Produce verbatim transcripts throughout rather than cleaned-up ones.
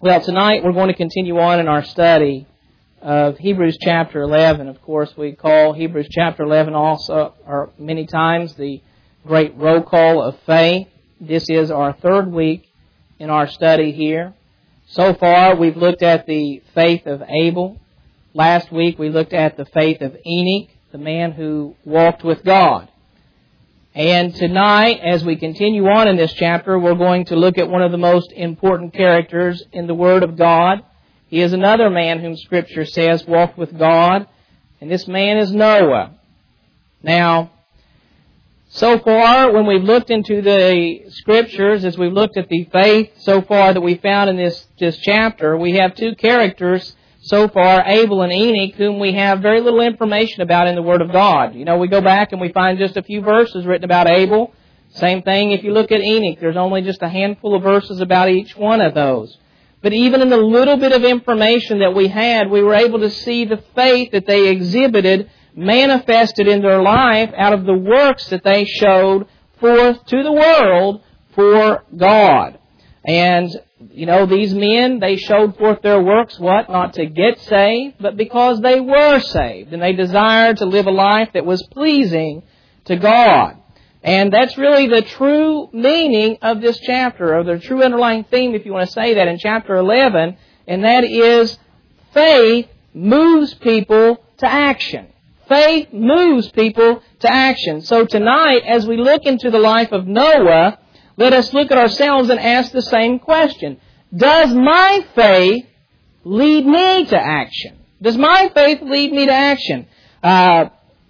Well, tonight we're going to continue on in our study of Hebrews chapter eleven. Of course, we call Hebrews chapter eleven also, or many times, the great roll call of faith. This is our third week in our study here. So far, we've looked at the faith of Abel. Last week, we looked at the faith of Enoch, the man who walked with God. And tonight, as we continue on in this chapter, we're going to look at one of the most important characters in the Word of God. He is another man whom Scripture says walked with God, and this man is Noah. Now, so far, when we've looked into the Scriptures, as we've looked at the faith so far that we found in this, this chapter, we have two characters so far, Abel and Enoch, whom we have very little information about in the Word of God. You know, we go back and we find just a few verses written about Abel. Same thing if you look at Enoch. There's only just a handful of verses about each one of those. But even in the little bit of information that we had, we were able to see the faith that they exhibited manifested in their life out of the works that they showed forth to the world for God. And, you know, these men, they showed forth their works, what? Not to get saved, but because they were saved. And they desired to live a life that was pleasing to God. And that's really the true meaning of this chapter, or the true underlying theme, if you want to say that, in chapter eleven. And that is, faith moves people to action. Faith moves people to action. So tonight, as we look into the life of Noah, let us look at ourselves and ask the same question. Does my faith lead me to action? Does my faith lead me to action? Uh,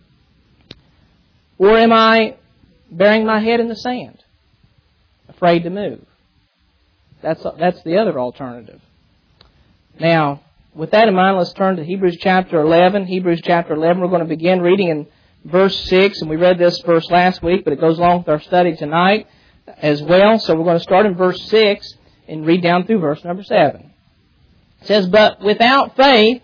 or am I burying my head in the sand, afraid to move? That's, that's the other alternative. Now, with that in mind, let's turn to Hebrews chapter eleven. Hebrews chapter eleven, we're going to begin reading in verse six, and we read this verse last week, but it goes along with our study tonight as well. So we're going to start in verse six and read down through verse number seven. It says, "But without faith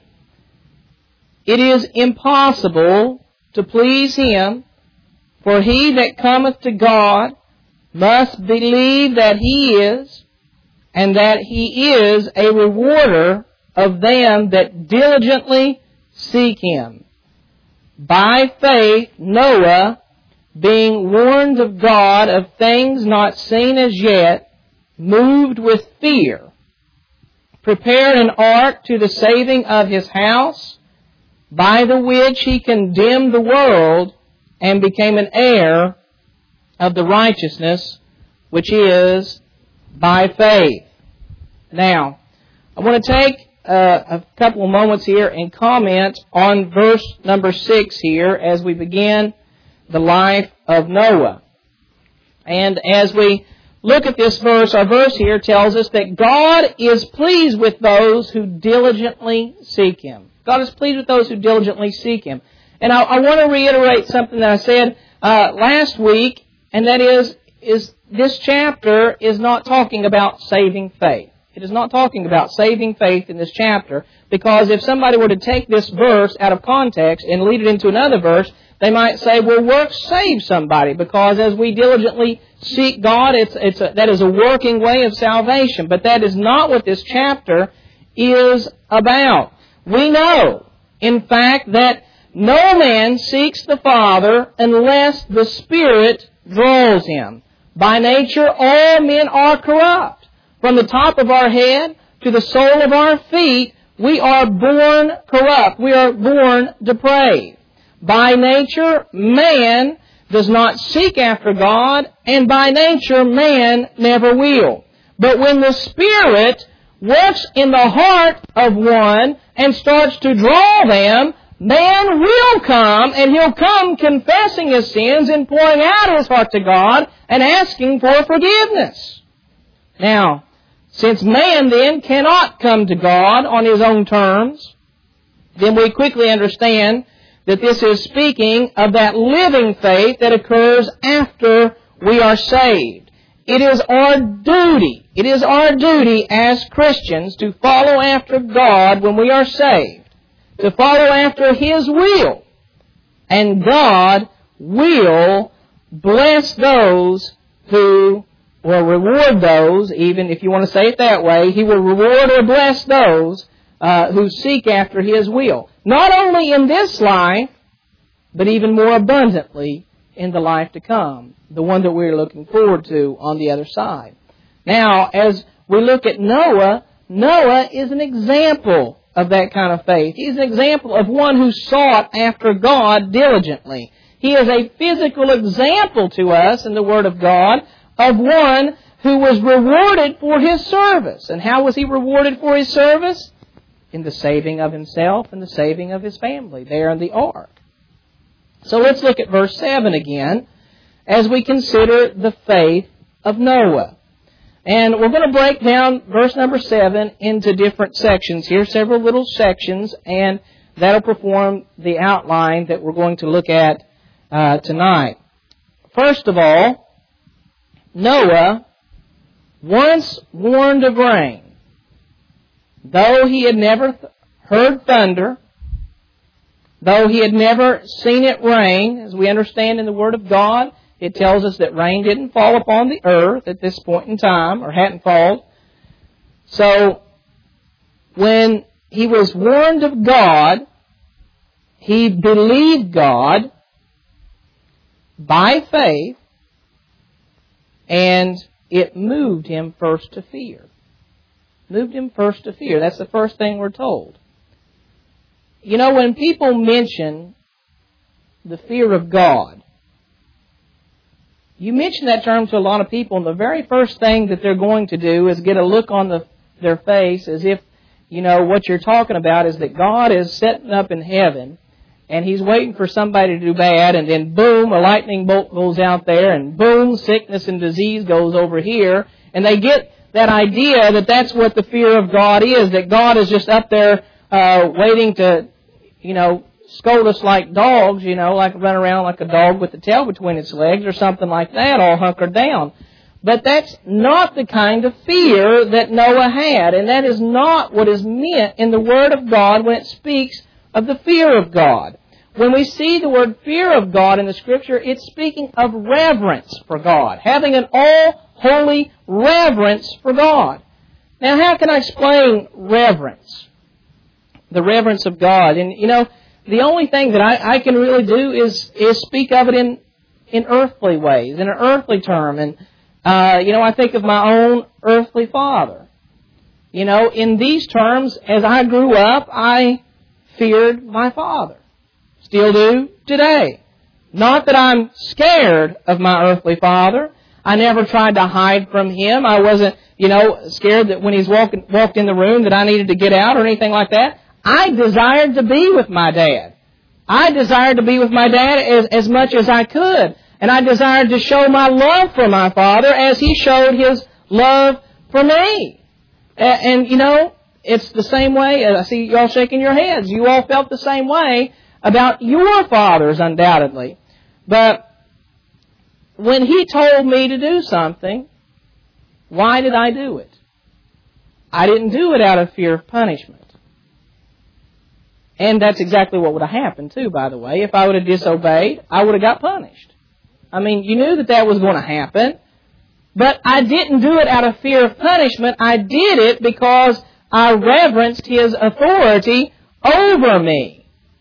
it is impossible to please Him, for he that cometh to God must believe that He is, and that He is a rewarder of them that diligently seek Him. By faith Noah, being warned of God of things not seen as yet, moved with fear, prepared an ark to the saving of his house, by the which he condemned the world, and became an heir of the righteousness which is by faith." Now, I want to take uh, a couple of moments here and comment on verse number six here as we begin the life of Noah. And as we look at this verse, our verse here tells us that God is pleased with those who diligently seek Him. God is pleased with those who diligently seek Him. And I, I want to reiterate something that I said uh, last week, and that is, is this chapter is not talking about saving faith. It is not talking about saving faith in this chapter, because if somebody were to take this verse out of context and lead it into another verse, they might say, well, works save somebody, because as we diligently seek God, it's, it's a, that is a working way of salvation. But that is not what this chapter is about. We know, in fact, that no man seeks the Father unless the Spirit draws him. By nature, all men are corrupt. From the top of our head to the sole of our feet, we are born corrupt. We are born depraved. By nature, man does not seek after God, and by nature, man never will. But when the Spirit works in the heart of one and starts to draw them, man will come, and he'll come confessing his sins and pouring out his heart to God and asking for forgiveness. Now, since man then cannot come to God on his own terms, then we quickly understand that this is speaking of that living faith that occurs after we are saved. It is our duty, it is our duty as Christians to follow after God when we are saved, to follow after His will. And God will bless those who or reward those, even if you want to say it that way, He will reward or bless those uh, who seek after His will. Not only in this life, but even more abundantly in the life to come, the one that we're looking forward to on the other side. Now, as we look at Noah, Noah is an example of that kind of faith. He's an example of one who sought after God diligently. He is a physical example to us in the Word of God of one who was rewarded for his service. And how was he rewarded for his service? In the saving of himself and the saving of his family there in the ark. So let's look at verse seven again as we consider the faith of Noah. And we're going to break down verse number seven into different sections here, several little sections, and that'll perform the outline that we're going to look at uh, tonight. First of all, Noah, once warned of rain, though he had never th- heard thunder, though he had never seen it rain, as we understand in the Word of God, it tells us that rain didn't fall upon the earth at this point in time, or hadn't fallen. So, when he was warned of God, he believed God by faith, and it moved him first to fear. Moved him first to fear. That's the first thing we're told. You know, when people mention the fear of God, you mention that term to a lot of people, and the very first thing that they're going to do is get a look on the, their face as if, you know, what you're talking about is that God is sitting up in heaven, and He's waiting for somebody to do bad, and then boom, a lightning bolt goes out there, and boom, sickness and disease goes over here, and they get that idea that that's what the fear of God is, that God is just up there uh, waiting to, you know, scold us like dogs, you know, like run around like a dog with the tail between its legs or something like that, all hunkered down. But that's not the kind of fear that Noah had, and that is not what is meant in the Word of God when it speaks of the fear of God. When we see the word fear of God in the Scripture, it's speaking of reverence for God, having an all-holy reverence for God. Now, how can I explain reverence? The reverence of God. And, you know, the only thing that I, I can really do is, is speak of it in, in earthly ways, in an earthly term. And, uh, you know, I think of my own earthly father. You know, in these terms, as I grew up, I feared my father. Still do today. Not that I'm scared of my earthly father. I never tried to hide from him. I wasn't, you know, scared that when he's walking, walked in the room that I needed to get out or anything like that. I desired to be with my dad. I desired to be with my dad as, as much as I could. And I desired to show my love for my father as he showed his love for me. And, and you know, it's the same way. I see you all shaking your heads. You all felt the same way about your fathers, undoubtedly. But when he told me to do something, why did I do it? I didn't do it out of fear of punishment. And that's exactly what would have happened, too, by the way. If I would have disobeyed, I would have got punished. I mean, you knew that that was going to happen. But I didn't do it out of fear of punishment. I did it because I reverenced His authority over me.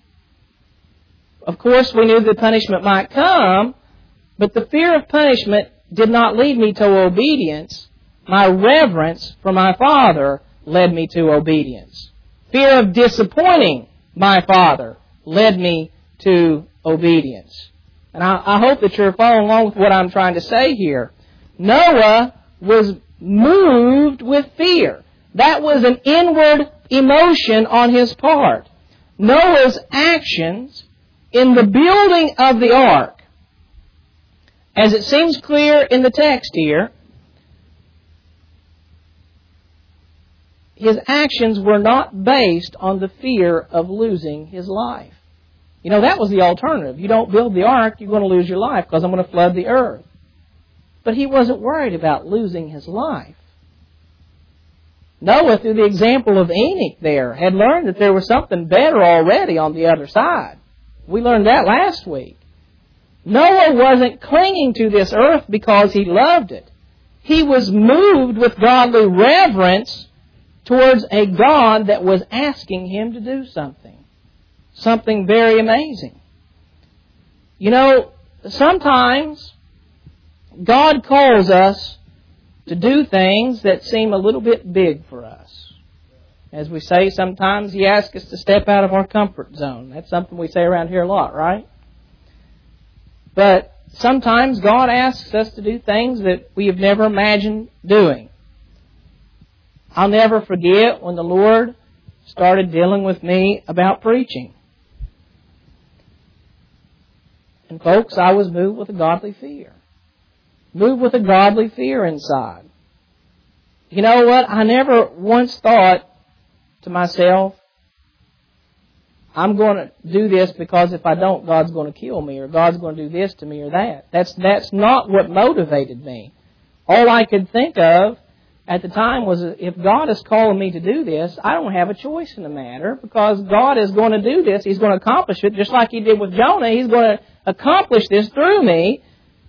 Of course, we knew that punishment might come, but the fear of punishment did not lead me to obedience. My reverence for my father led me to obedience. Fear of disappointing my father led me to obedience. And I, I hope that you're following along with what I'm trying to say here. Noah was moved with fear. That was an inward emotion on his part. Noah's actions in the building of the ark, as it seems clear in the text here, his actions were not based on the fear of losing his life. You know, that was the alternative. You don't build the ark, you're going to lose your life because I'm going to flood the earth. But he wasn't worried about losing his life. Noah, through the example of Enoch there, had learned that there was something better already on the other side. We learned that last week. Noah wasn't clinging to this earth because he loved it. he was moved with godly reverence towards a God that was asking him to do something. Something very amazing. You know, sometimes God calls us to do things that seem a little bit big for us. As we say, sometimes He asks us to step out of our comfort zone. That's something we say around here a lot, right? But sometimes God asks us to do things that we have never imagined doing. I'll never forget when the Lord started dealing with me about preaching. And folks, I was moved with a godly fear. Moved with a godly fear inside. You know what? I never once thought to myself, I'm going to do this because if I don't, God's going to kill me, or God's going to do this to me or that. That's, that's not what motivated me. All I could think of at the time was, if God is calling me to do this, I don't have a choice in the matter, because God is going to do this. He's going to accomplish it just like He did with Jonah. He's going to accomplish this through me.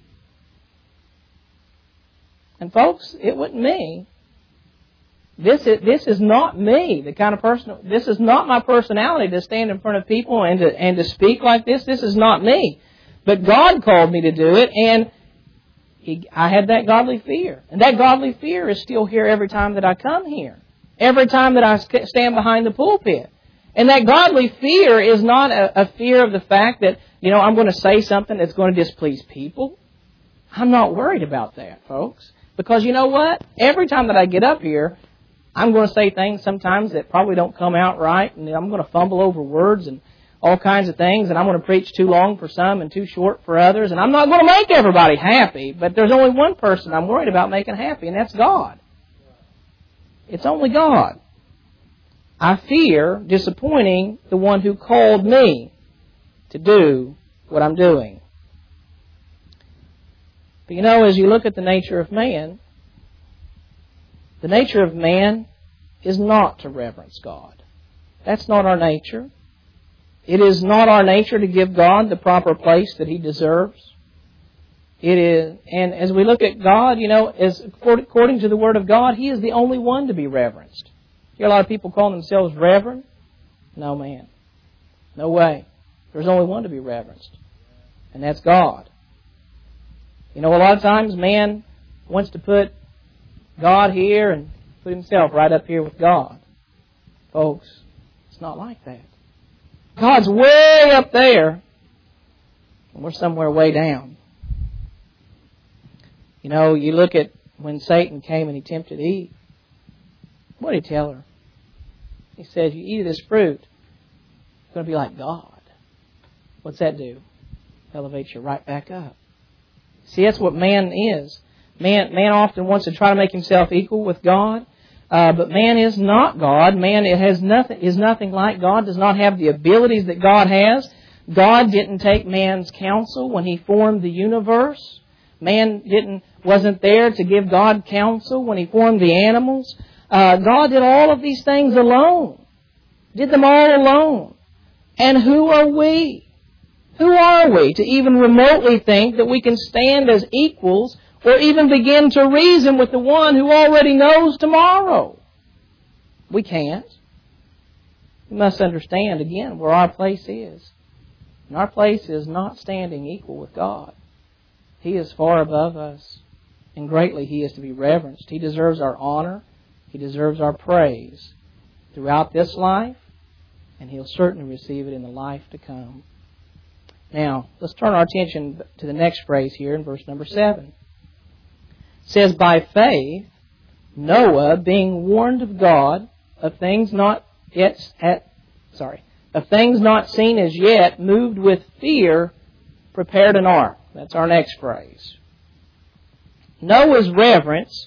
And folks, it wasn't me. This is, this is not me, the kind of person, this is not my personality to stand in front of people and to, and to speak like this. This is not me. But God called me to do it, and he, I had that godly fear. And that godly fear is still here every time that I come here. Every time that I stand behind the pulpit. And that godly fear is not a, a fear of the fact that, you know, I'm going to say something that's going to displease people. I'm not worried about that, folks. Because you know what? Every time that I get up here, I'm going to say things sometimes that probably don't come out right, and I'm going to fumble over words and all kinds of things, and I'm going to preach too long for some and too short for others, and I'm not going to make everybody happy, but there's only one person I'm worried about making happy, and that's God. It's only God. I fear disappointing the one who called me to do what I'm doing. But you know, as you look at the nature of man, the nature of man is not to reverence God. That's not our nature. It is not our nature to give God the proper place that He deserves. It is, and as we look at God, you know, as according to the Word of God, He is the only one to be reverenced. You hear a lot of people calling themselves reverend? No, man. No way. There's only one to be reverenced, and that's God. You know, a lot of times man wants to put God here and put himself right up here with God. Folks, it's not like that. God's way up there, and we're somewhere way down. You know, you look at when Satan came and he tempted Eve. What did he tell her? He said, you eat of this fruit, it's going to be like God. What's that do? Elevates you right back up. See, that's what man is. Man, man often wants to try to make himself equal with God, uh, but man is not God. Man it has nothing is nothing like God. Does not have the abilities that God has. God didn't take man's counsel when He formed the universe. Man didn't wasn't there to give God counsel when He formed the animals. Uh, God did all of these things alone. Did them all alone. And who are we? Who are we to even remotely think that we can stand as equals, or even begin to reason with the one who already knows tomorrow? We can't. We must understand, again, where our place is. And our place is not standing equal with God. He is far above us, and greatly He is to be reverenced. He deserves our honor. He deserves our praise throughout this life, and He'll certainly receive it in the life to come. Now, let's turn our attention to the next phrase here in verse number seven. It says, by faith, Noah, being warned of God of things not yet at, sorry, of things not seen as yet, moved with fear, prepared an ark. That's our next phrase. Noah's reverence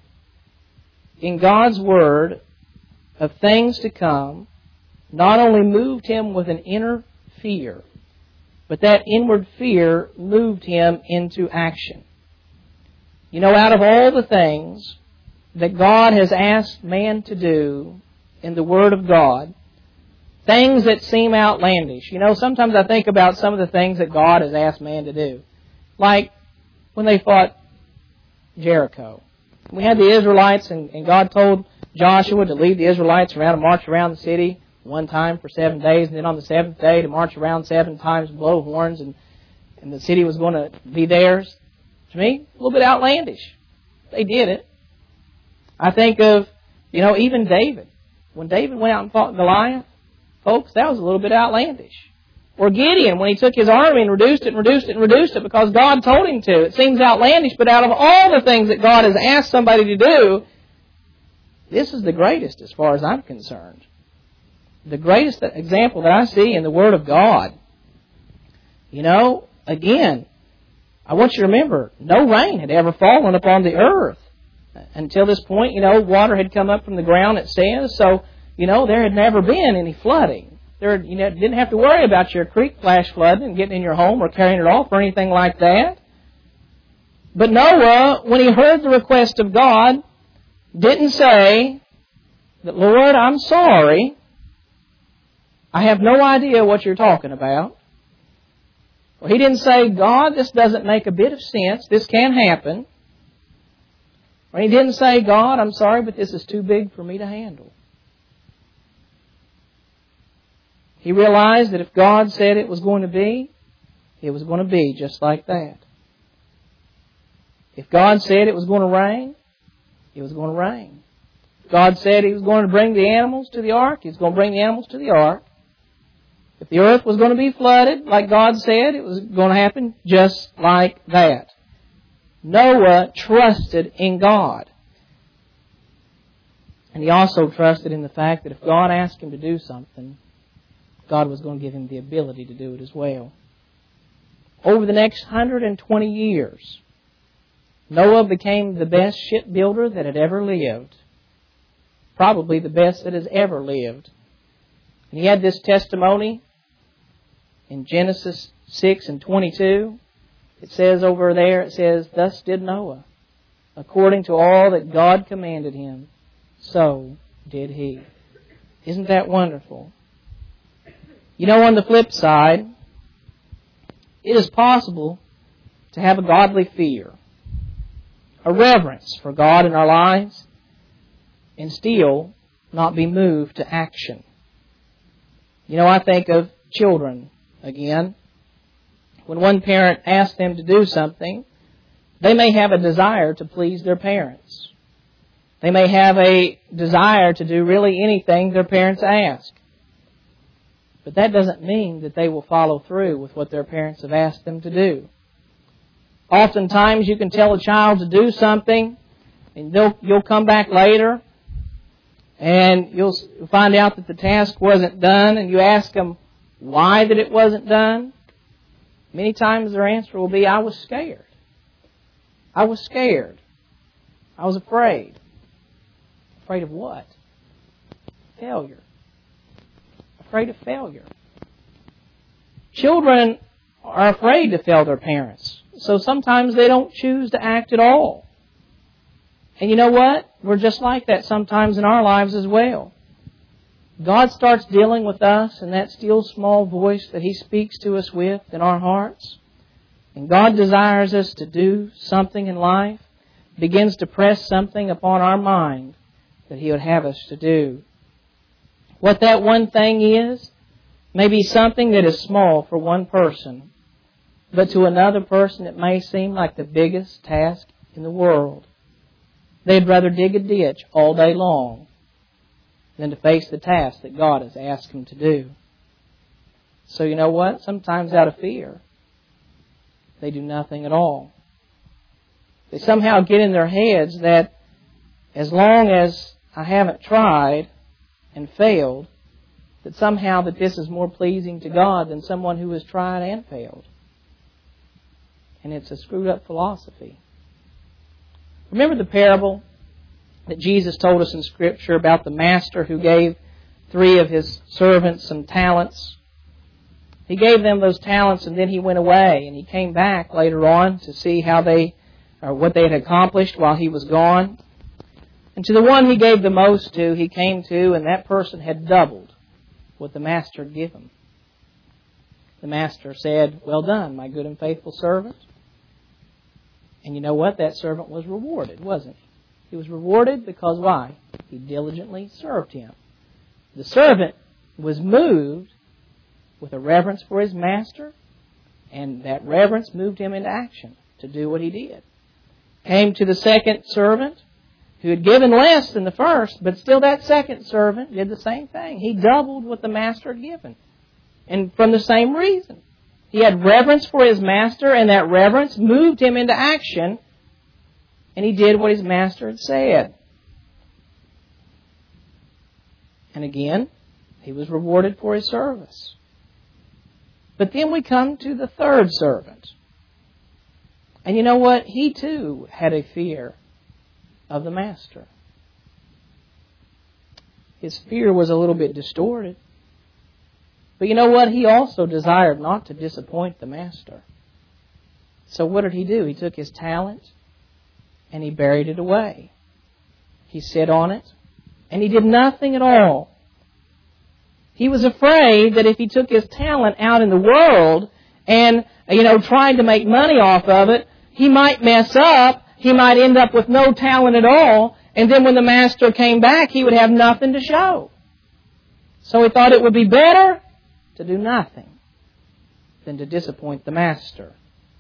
in God's Word of things to come not only moved him with an inner fear, but that inward fear moved him into action. You know, out of all the things that God has asked man to do in the Word of God, things that seem outlandish. You know, sometimes I think about some of the things that God has asked man to do. Like when they fought Jericho. We had the Israelites, and, and God told Joshua to lead the Israelites around and march around the city one time for seven days, and then on the seventh day to march around seven times, blow horns, and, and the city was going to be theirs. To me, a little bit outlandish. They did it. I think of, you know, even David. When David went out and fought Goliath, folks, that was a little bit outlandish. Or Gideon, when he took his army and reduced it and reduced it and reduced it because God told him to. It seems outlandish, but out of all the things that God has asked somebody to do, this is the greatest as far as I'm concerned. The greatest example that I see in the Word of God. You know, again, I want you to remember, no rain had ever fallen upon the earth. Until this point, you know, water had come up from the ground, it says. So, you know, there had never been any flooding. There, you know, didn't have to worry about your creek flash flooding and getting in your home or carrying it off or anything like that. But Noah, when he heard the request of God, didn't say that, Lord, I'm sorry. I have no idea what you're talking about. Well, he didn't say, God, this doesn't make a bit of sense. This can't happen. Or he didn't say, God, I'm sorry, but this is too big for me to handle. He realized that if God said it was going to be, it was going to be just like that. If God said it was going to rain, it was going to rain. If God said He was going to bring the animals to the ark, He was going to bring the animals to the ark. If the earth was going to be flooded, like God said, it was going to happen just like that. Noah trusted in God. And he also trusted in the fact that if God asked him to do something, God was going to give him the ability to do it as well. Over the next one hundred twenty years, Noah became the best shipbuilder that had ever lived. Probably the best that has ever lived. And he had this testimony in Genesis six and twenty-two. It says over there, it says, Thus did Noah, according to all that God commanded him, so did he. Isn't that wonderful? You know, on the flip side, it is possible to have a godly fear, a reverence for God in our lives, and still not be moved to action. You know, I think of children again. When one parent asks them to do something, they may have a desire to please their parents. They may have a desire to do really anything their parents ask. But that doesn't mean that they will follow through with what their parents have asked them to do. Oftentimes you can tell a child to do something, and they'll, you'll come back later, and you'll find out that the task wasn't done, and you ask them why that it wasn't done. Many times their answer will be, I was scared. I was scared. I was afraid. Afraid of what? Failure. Afraid of failure. Children are afraid to fail their parents. So sometimes they don't choose to act at all. And you know what? We're just like that sometimes in our lives as well. God starts dealing with us in that still small voice that He speaks to us with in our hearts. And God desires us to do something in life, begins to press something upon our mind that He would have us to do. What that one thing is may be something that is small for one person, but to another person it may seem like the biggest task in the world. They'd rather dig a ditch all day long than to face the task that God has asked them to do. So you know what? Sometimes out of fear, they do nothing at all. They somehow get in their heads that as long as I haven't tried and failed, that somehow that this is more pleasing to God than someone who has tried and failed. And it's a screwed up philosophy. Remember the parable that Jesus told us in Scripture about the master who gave three of his servants some talents? He gave them those talents and then he went away, and he came back later on to see how they, or what they had accomplished while he was gone. And to the one he gave the most to, he came to, and that person had doubled what the master had given. The master said, Well done, my good and faithful servant. And you know what? That servant was rewarded, wasn't he? He was rewarded because why? He diligently served him. The servant was moved with a reverence for his master, and that reverence moved him into action to do what he did. Came to the second servant who had given less than the first, but still that second servant did the same thing. He doubled what the master had given. And from the same reason. He had reverence for his master, and that reverence moved him into action, and he did what his master had said. And again, he was rewarded for his service. But then we come to the third servant. And you know what? He too had a fear of the master. His fear was a little bit distorted. But you know what? He also desired not to disappoint the master. So what did he do? He took his talent and he buried it away. He sat on it and he did nothing at all. He was afraid that if he took his talent out in the world and, you know, tried to make money off of it, he might mess up. He might end up with no talent at all. And then when the master came back, he would have nothing to show. So he thought it would be better to do nothing than to disappoint the master.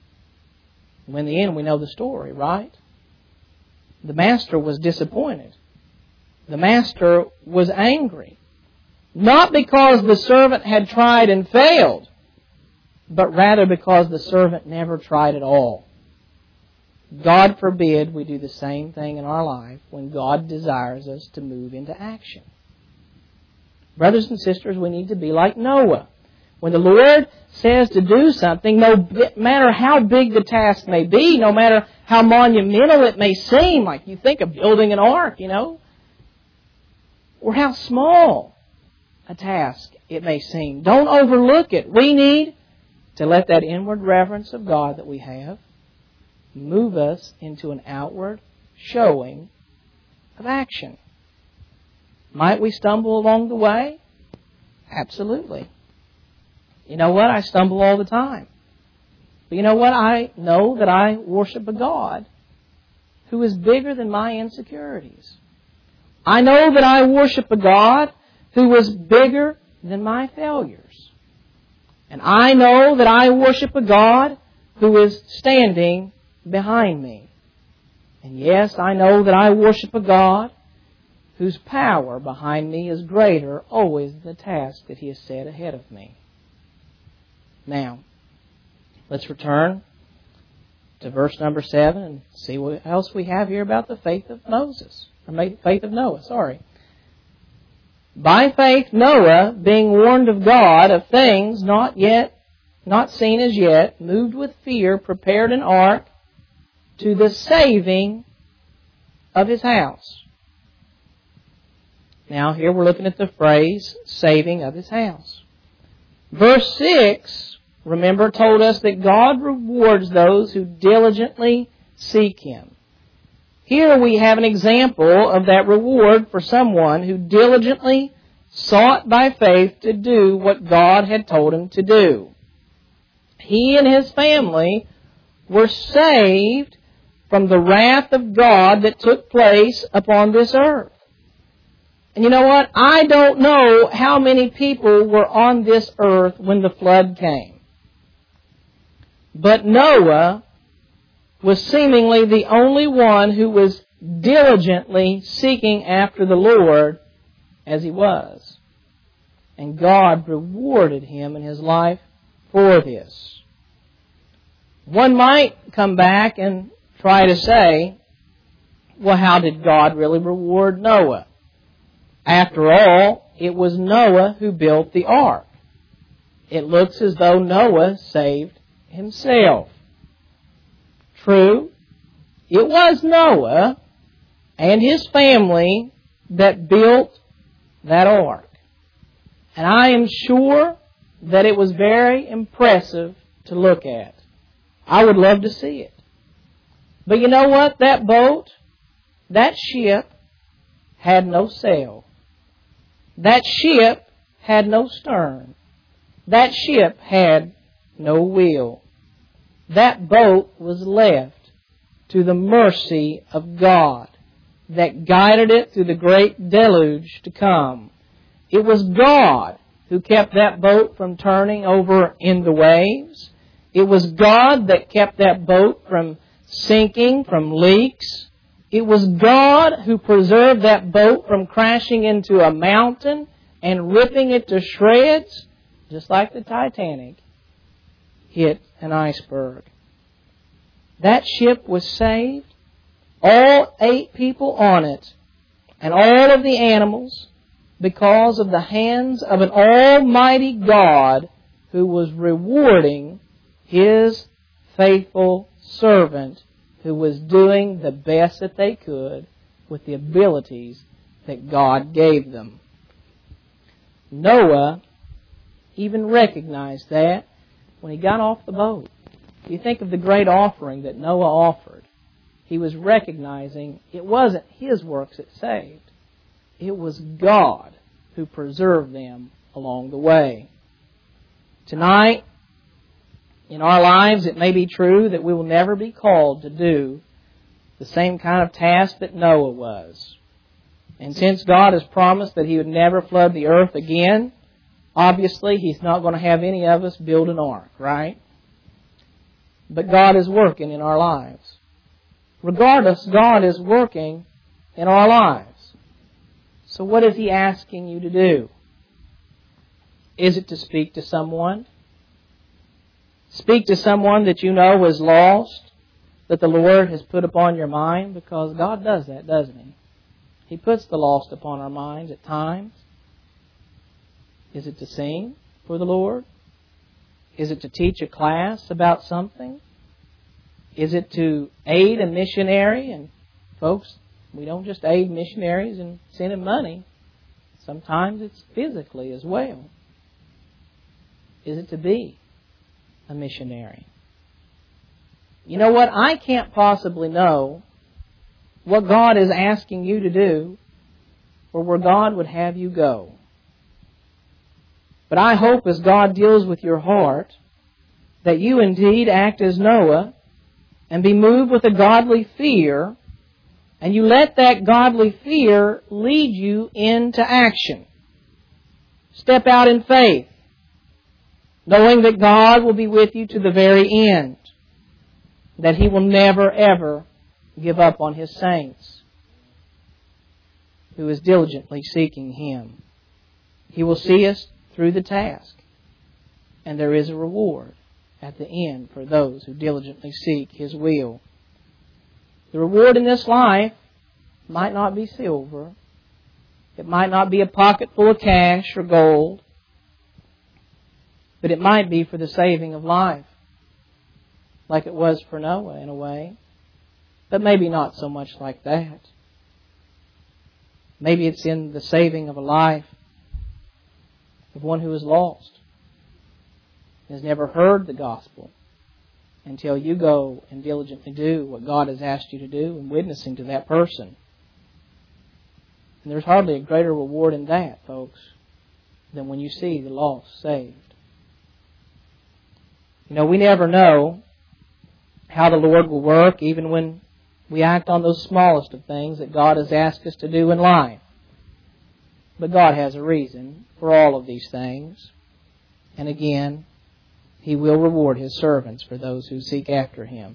And in the end, we know the story, right? The master was disappointed. The master was angry. Not because the servant had tried and failed, but rather because the servant never tried at all. God forbid we do the same thing in our life when God desires us to move into action. Brothers and sisters, we need to be like Noah. When the Lord says to do something, no matter how big the task may be, no matter how monumental it may seem, like you think of building an ark, you know, or how small a task it may seem, don't overlook it. We need to let that inward reverence of God that we have move us into an outward showing of action. Might we stumble along the way? Absolutely. You know what? I stumble all the time. But you know what? I know that I worship a God who is bigger than my insecurities. I know that I worship a God who is bigger than my failures. And I know that I worship a God who is standing behind me. And yes, I know that I worship a God whose power behind me is greater always than the task that He has set ahead of me. Now, let's return to verse number seven and see what else we have here about the faith of Moses, or faith of Noah, sorry. By faith Noah, being warned of God of things not yet, not seen as yet, moved with fear, prepared an ark to the saving of his house. Now here we're looking at the phrase, saving of his house. Verse six, remember, told us that God rewards those who diligently seek Him. Here we have an example of that reward for someone who diligently sought by faith to do what God had told him to do. He and his family were saved from the wrath of God that took place upon this earth. And you know what? I don't know how many people were on this earth when the flood came. But Noah was seemingly the only one who was diligently seeking after the Lord as he was. And God rewarded him in his life for this. One might come back and try to say, well, how did God really reward Noah? After all, it was Noah who built the ark. It looks as though Noah saved himself. True, it was Noah and his family that built that ark. And I am sure that it was very impressive to look at. I would love to see it. But you know what? That boat, that ship, had no sail. That ship had no stern. That ship had no wheel. That boat was left to the mercy of God. that guided it through the great deluge to come. It was God who kept that boat from turning over in the waves. It was God that kept that boat from sinking, from leaks. It was God who preserved that boat from crashing into a mountain and ripping it to shreds, just like the Titanic hit an iceberg. That ship was saved, all eight people on it, and all of the animals, because of the hands of an almighty God who was rewarding His faithful servant who was doing the best that they could with the abilities that God gave them. Noah even recognized that when he got off the boat. You think of the great offering that Noah offered. He was recognizing it wasn't his works that saved. It was God who preserved them along the way. Tonight, in our lives, it may be true that we will never be called to do the same kind of task that Noah was. And since God has promised that He would never flood the earth again, obviously He's not going to have any of us build an ark, right? But God is working in our lives. Regardless, God is working in our lives. So what is He asking you to do? Is it to speak to someone? Speak to someone that you know is lost, that the Lord has put upon your mind, because God does that, doesn't He? He puts the lost upon our minds at times. Is it to sing for the Lord? Is it to teach a class about something? Is it to aid a missionary? And folks, we don't just aid missionaries and send them money. Sometimes it's physically as well. Is it to be a missionary? You know what? I can't possibly know what God is asking you to do or where God would have you go. But I hope as God deals with your heart that you indeed act as Noah and be moved with a godly fear, and you let that godly fear lead you into action. Step out in faith, knowing that God will be with you to the very end, that He will never, ever give up on His saints who is diligently seeking Him. He will see us through the task, and there is a reward at the end for those who diligently seek His will. The reward in this life might not be silver. It might not be a pocket full of cash or gold, but it might be for the saving of life, like it was for Noah in a way, but maybe not so much like that. Maybe it's in the saving of a life of one who is lost, has never heard the gospel, until you go and diligently do what God has asked you to do in witnessing to that person. And there's hardly a greater reward in that, folks, than when you see the lost saved. You know, we never know how the Lord will work, even when we act on those smallest of things that God has asked us to do in life. But God has a reason for all of these things. And again, He will reward His servants for those who seek after Him.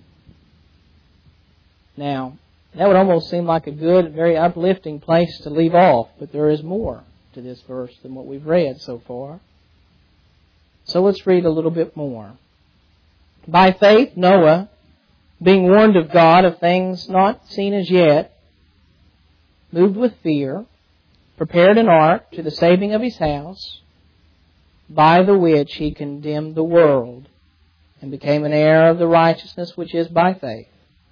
Now, that would almost seem like a good, very uplifting place to leave off, but there is more to this verse than what we've read so far. So let's read a little bit more. By faith, Noah, being warned of God of things not seen as yet, moved with fear, prepared an ark to the saving of his house, by the which he condemned the world, and became an heir of the righteousness which is by faith.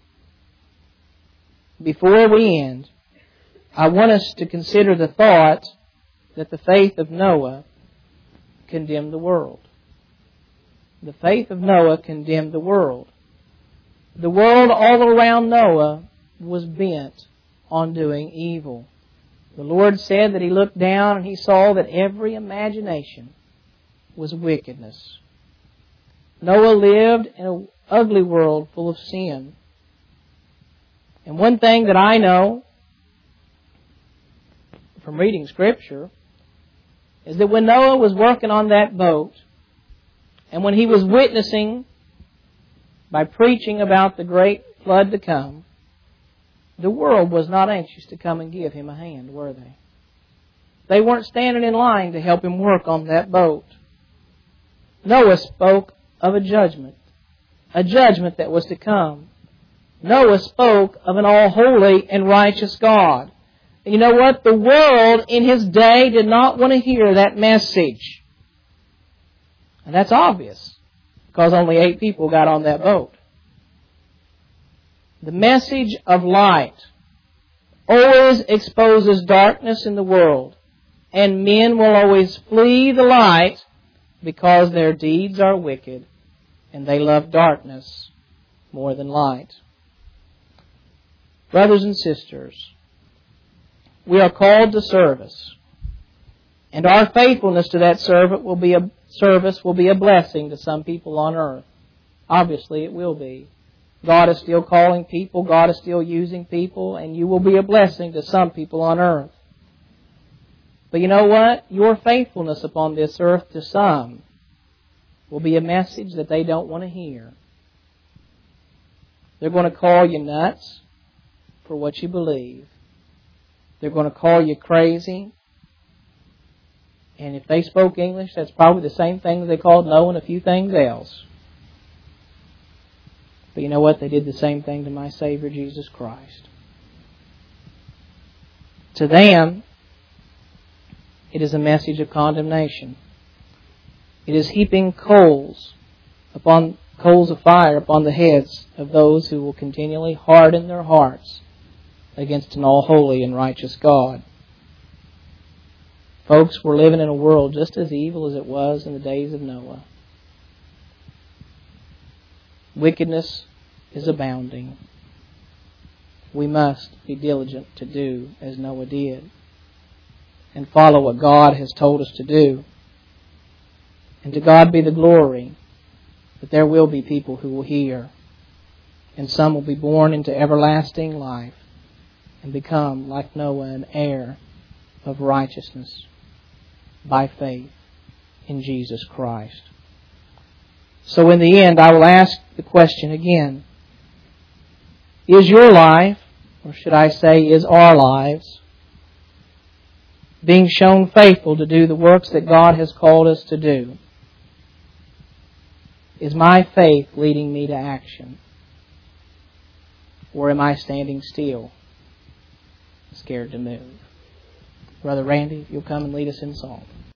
Before we end, I want us to consider the thought that the faith of Noah condemned the world. The faith of Noah condemned the world. The world all around Noah was bent on doing evil. The Lord said that He looked down and He saw that every imagination was wickedness. Noah lived in an ugly world full of sin. And one thing that I know from reading Scripture is that when Noah was working on that boat, and when he was witnessing by preaching about the great flood to come, the world was not anxious to come and give him a hand, were they? They weren't standing in line to help him work on that boat. Noah spoke of a judgment, a judgment that was to come. Noah spoke of an all-holy and righteous God. And you know what? The world in his day did not want to hear that message. And that's obvious, because only eight people got on that boat. The message of light always exposes darkness in the world, and men will always flee the light because their deeds are wicked, and they love darkness more than light. Brothers and sisters, we are called to service, and our faithfulness to that servant will be a service will be a blessing to some people on earth. Obviously, it will be. God is still calling people, God is still using people, and you will be a blessing to some people on earth. But you know what? Your faithfulness upon this earth to some will be a message that they don't want to hear. They're going to call you nuts for what you believe. They're going to call you crazy. And if they spoke English, that's probably the same thing that they called Noah and a few things else. But you know what? They did the same thing to my Savior, Jesus Christ. To them, it is a message of condemnation. It is heaping coals upon coals of fire upon the heads of those who will continually harden their hearts against an all-holy and righteous God. Folks, we're living in a world just as evil as it was in the days of Noah. Wickedness is abounding. We must be diligent to do as Noah did and follow what God has told us to do. And to God be the glory that there will be people who will hear, and some will be born into everlasting life and become, like Noah, an heir of righteousness by faith in Jesus Christ. So in the end, I will ask the question again. Is your life, or should I say, is our lives, being shown faithful to do the works that God has called us to do? Is my faith leading me to action? Or am I standing still, scared to move? Brother Randy, if you'll come and lead us in song.